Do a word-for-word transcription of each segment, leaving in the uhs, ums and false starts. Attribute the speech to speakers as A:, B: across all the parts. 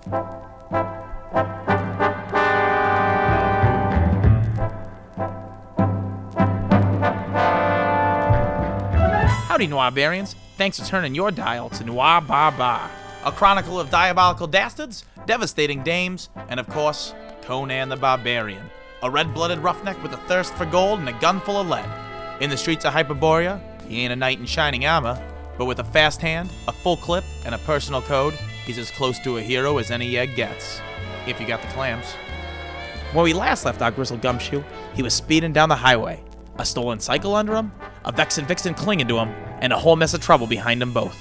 A: Howdy, Noir-barians. Thanks for turning your dial to Noir Bar Bar, a chronicle of diabolical dastards, devastating dames, and of course, Conan the Barbarian, a red-blooded roughneck with a thirst for gold and a gun full of lead. In the streets of Hyperborea, he ain't a knight in shining armor, but with a fast hand, a full clip, and a personal code, he's as close to a hero as any egg gets. If you got the clams. When we last left our grizzled gumshoe, he was speeding down the highway, a stolen cycle under him, a vexen vixen clinging to him, and a whole mess of trouble behind them both.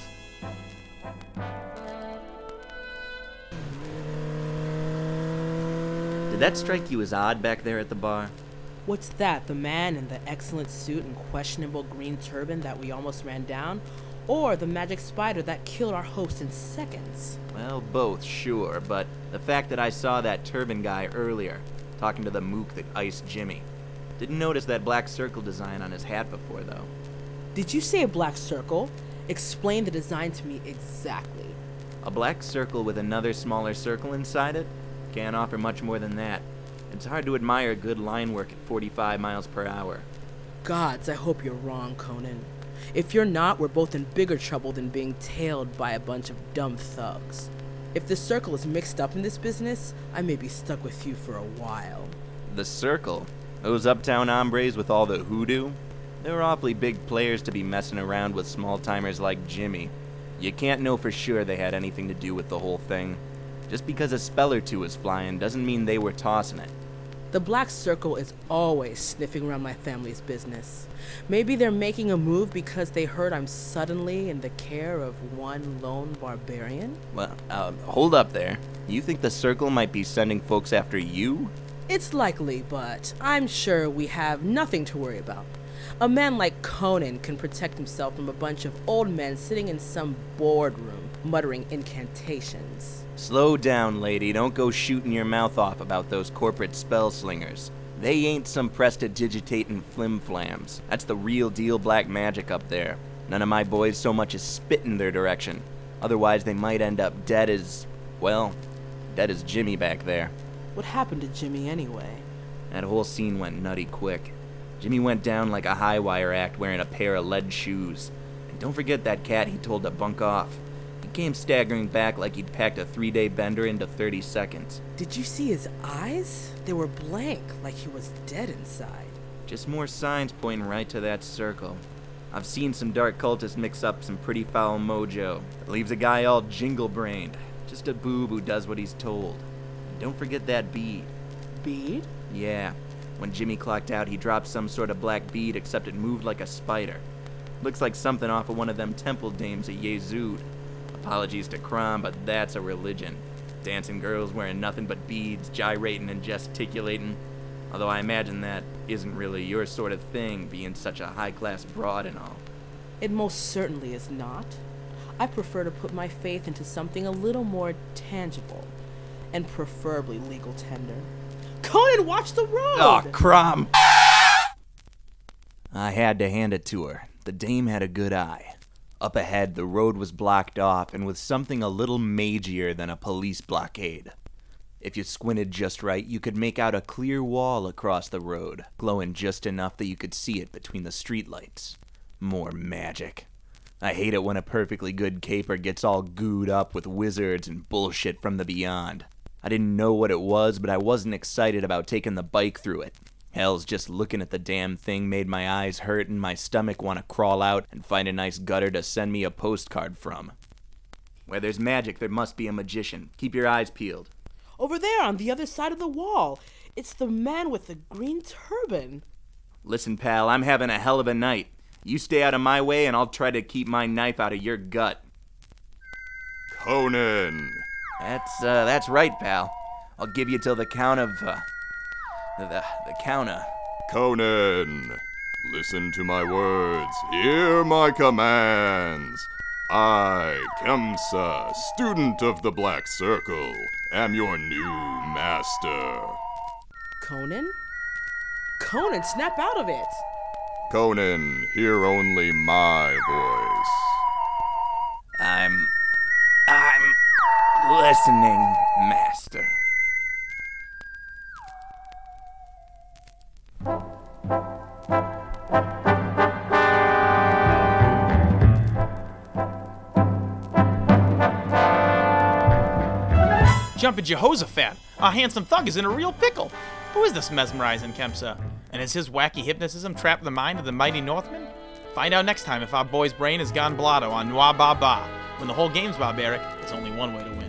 B: Did that strike you as odd back there at the bar?
C: What's that, the man in the excellent suit and questionable green turban that we almost ran down? Or the magic spider that killed our host in seconds?
B: Well, both, sure, but the fact that I saw that turban guy earlier, talking to the mook that iced Jimmy. Didn't notice that black circle design on his hat before, though.
C: Did you say a black circle? Explain the design to me exactly.
B: A black circle with another smaller circle inside it? Can't offer much more than that. It's hard to admire good line work at forty-five miles per hour.
C: Gods, I hope you're wrong, Conan. If you're not, we're both in bigger trouble than being tailed by a bunch of dumb thugs. If the circle is mixed up in this business, I may be stuck with you for a while.
B: The circle? Those uptown hombres with all the hoodoo? They were awfully big players to be messing around with small-timers like Jimmy. You can't know for sure they had anything to do with the whole thing. Just because a spell or two was flying doesn't mean they were tossing it.
C: The Black Circle is always sniffing around my family's business. Maybe they're making a move because they heard I'm suddenly in the care of one lone barbarian?
B: Well, uh, hold up there. You think the Circle might be sending folks after you?
C: It's likely, but I'm sure we have nothing to worry about. A man like Conan can protect himself from a bunch of old men sitting in some boardroom, muttering incantations.
B: Slow down, lady. Don't go shooting your mouth off about those corporate spell slingers. They ain't some prestidigitating flim-flams. That's the real deal black magic up there. None of my boys so much as spit in their direction. Otherwise, they might end up dead as, well, dead as Jimmy back there.
C: What happened to Jimmy anyway?
B: That whole scene went nutty quick. Jimmy went down like a high-wire act wearing a pair of lead shoes. And don't forget that cat he told to bunk off. He came staggering back like he'd packed a three-day bender into thirty seconds.
C: Did you see his eyes? They were blank, like he was dead inside.
B: Just more signs pointing right to that circle. I've seen some dark cultists mix up some pretty foul mojo. It leaves a guy all jingle-brained. Just a boob who does what he's told. And don't forget that bead.
C: Bead?
B: Yeah. When Jimmy clocked out, he dropped some sort of black bead, except it moved like a spider. Looks like something off of one of them temple dames at Yezud. Apologies to Crom, but that's a religion. Dancing girls wearing nothing but beads, gyrating and gesticulating. Although I imagine that isn't really your sort of thing, being such a high-class broad and all.
C: It most certainly is not. I prefer to put my faith into something a little more tangible, and preferably legal tender. Conan, watch the road!
B: Oh, Crom! I had to hand it to her. The dame had a good eye. Up ahead, the road was blocked off, and with something a little magier than a police blockade. If you squinted just right, you could make out a clear wall across the road, glowing just enough that you could see it between the streetlights. More magic. I hate it when a perfectly good caper gets all gooed up with wizards and bullshit from the beyond. I didn't know what it was, but I wasn't excited about taking the bike through it. Hell's just looking at the damn thing made my eyes hurt and my stomach want to crawl out and find a nice gutter to send me a postcard from. Where there's magic, there must be a magician. Keep your eyes peeled.
C: Over there, on the other side of the wall. It's the man with the green turban.
B: Listen, pal, I'm having a hell of a night. You stay out of my way and I'll try to keep my knife out of your gut.
D: Conan!
B: That's, uh, that's right, pal. I'll give you till the count of, uh, the, the count of...
D: Conan! Listen to my words. Hear my commands. I, Kemsa, student of the Black Circle, am your new master.
C: Conan? Conan, snap out of it!
D: Conan, hear only my voice.
B: I'm... I'm... listening, master.
A: Jumpin' Jehoshaphat, our handsome thug is in a real pickle. Who is this mesmerizing Kemsa? And is his wacky hypnotism trapped the mind of the mighty Northman? Find out next time if our boy's brain has gone blotto on Noir Ba Ba. When the whole game's barbaric, there's only one way to win.